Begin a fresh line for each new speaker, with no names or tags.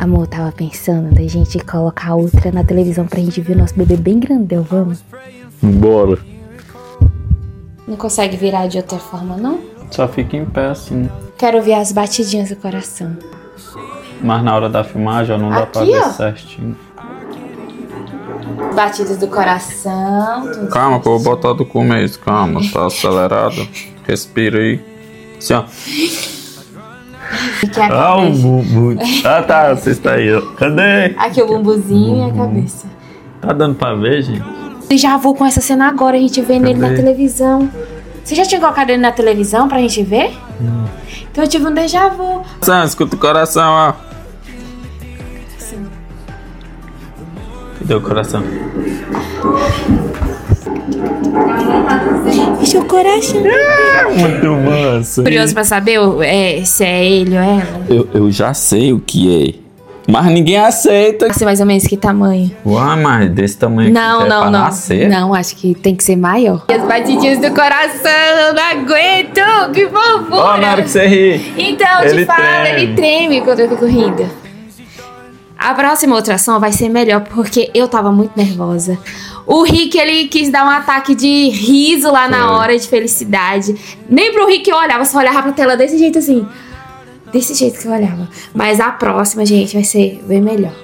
Amor, tava pensando da gente colocar outra na televisão pra gente ver o nosso bebê bem grandão, vamos?
Bora.
Não consegue virar de outra forma, não?
Só fica em pé assim.
Quero ver as batidinhas do coração.
Mas na hora da filmagem não dá
Aqui,
pra ver
ó.
certinho.
Batidas do coração. Tudo
Calma que eu vou botar do começo. Calma, tá acelerado. Respira aí. Assim, ó.
Aqui é a
o
cabeça.
bumbum. Ah, tá. Você está aí, ó. Cadê?
Aqui o bumbuzinho e a cabeça.
Tá dando pra ver, gente?
Eu já vou com essa cena agora, a gente vê nele na televisão. Você já tinha colocado ele na televisão pra gente ver? Então eu tive um déjà vu.
Escuta o coração, ó.
Assim.
Cadê o coração?
Deixa o coração.
Muito massa.
Curioso pra saber se é ele ou ela?
Eu já sei o que é. Mas ninguém aceita.
Ser mais ou menos que tamanho?
Uai, mas desse tamanho
Não,
aqui é
não,
pra
não.
nascer?
Não, acho que tem que ser maior. As batidinhas do coração, eu não aguento, que fofura.
Ó, na hora que você ri.
Então, eu te falo, ele treme quando eu fico rindo. A próxima ultrassom vai ser melhor, porque eu tava muito nervosa. O Rick, ele quis dar um ataque de riso lá na hora, de felicidade. Nem pro Rick eu olhava, só olhava pra tela desse jeito assim. Desse jeito que eu olhava. Mas a próxima, gente, vai ser bem melhor.